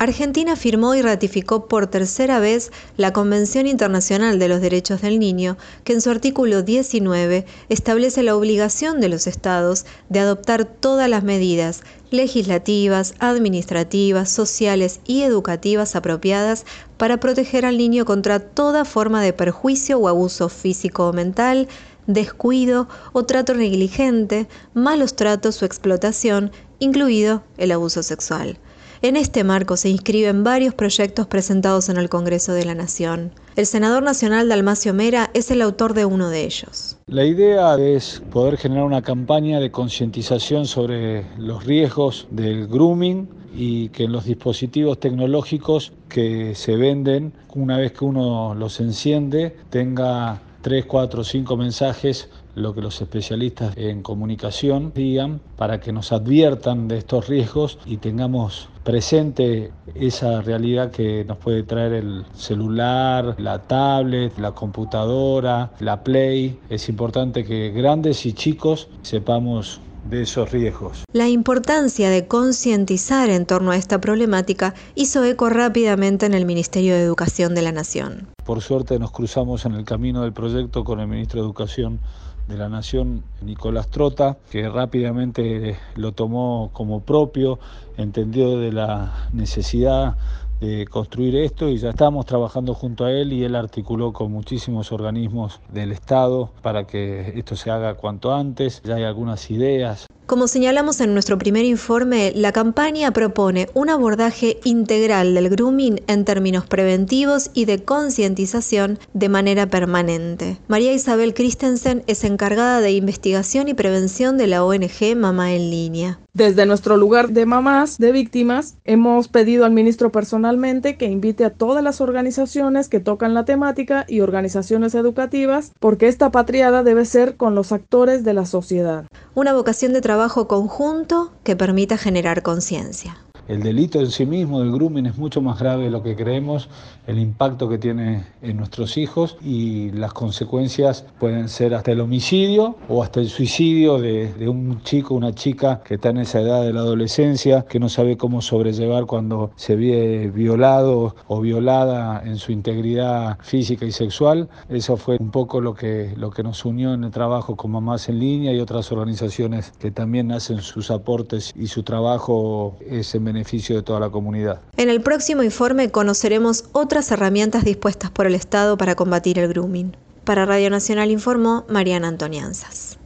Argentina firmó y ratificó por tercera vez la Convención Internacional de los Derechos del Niño, que en su artículo 19 establece la obligación de los Estados de adoptar todas las medidas legislativas, administrativas, sociales y educativas apropiadas para proteger al niño contra toda forma de perjuicio o abuso físico o mental, descuido o trato negligente, malos tratos o explotación, incluido el abuso sexual. En este marco se inscriben varios proyectos presentados en el Congreso de la Nación. El senador nacional Dalmacio Mera es el autor de uno de ellos. La idea es poder generar una campaña de concientización sobre los riesgos del grooming y que en los dispositivos tecnológicos que se venden, una vez que uno los enciende, tenga 3, 4, 5 mensajes, lo que los especialistas en comunicación digan, para que nos adviertan de estos riesgos y tengamos presente esa realidad que nos puede traer el celular, la tablet, la computadora, la Play. Es importante que grandes y chicos sepamos de esos riesgos. La importancia de concientizar en torno a esta problemática hizo eco rápidamente en el Ministerio de Educación de la Nación. Por suerte nos cruzamos en el camino del proyecto con el ministro de Educación de la Nación, Nicolás Trota, que rápidamente lo tomó como propio, entendió de la necesidad de construir esto y ya estamos trabajando junto a él y él articuló con muchísimos organismos del Estado para que esto se haga cuanto antes. Ya hay algunas ideas. Como señalamos en nuestro primer informe, la campaña propone un abordaje integral del grooming en términos preventivos y de concientización de manera permanente. María Isabel Christensen es encargada de investigación y prevención de la ONG Mamá en Línea. Desde nuestro lugar de mamás, de víctimas, hemos pedido al ministro personalmente que invite a todas las organizaciones que tocan la temática y organizaciones educativas, porque esta patriada debe ser con los actores de la sociedad. Una vocación de trabajo conjunto que permita generar conciencia. El delito en sí mismo del grooming es mucho más grave de lo que creemos, el impacto que tiene en nuestros hijos y las consecuencias pueden ser hasta el homicidio o hasta el suicidio de un chico o una chica que está en esa edad de la adolescencia, que no sabe cómo sobrellevar cuando se ve violado o violada en su integridad física y sexual. Eso fue un poco lo que nos unió en el trabajo con Mamás en Línea y otras organizaciones que también hacen sus aportes y su trabajo es en beneficio de toda la comunidad. En el próximo informe conoceremos otras herramientas dispuestas por el Estado para combatir el grooming. Para Radio Nacional informó Mariana Antonianzas.